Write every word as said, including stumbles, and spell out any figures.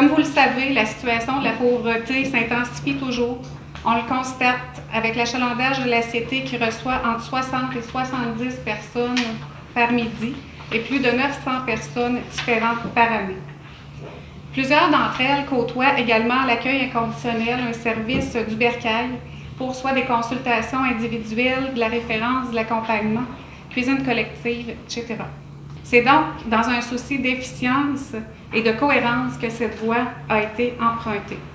vous le savez, la situation de la pauvreté s'intensifie toujours. On le constate avec l'achalandage de la Cité qui reçoit entre soixante et soixante-dix personnes par midi et plus de neuf cents personnes différentes par année. Plusieurs d'entre elles côtoient également l'accueil inconditionnel, un service du bercail pour soit des consultations individuelles, de la référence, de l'accompagnement, cuisine collective, et cetera. C'est donc dans un souci d'efficience et de cohérence que cette voie a été empruntée.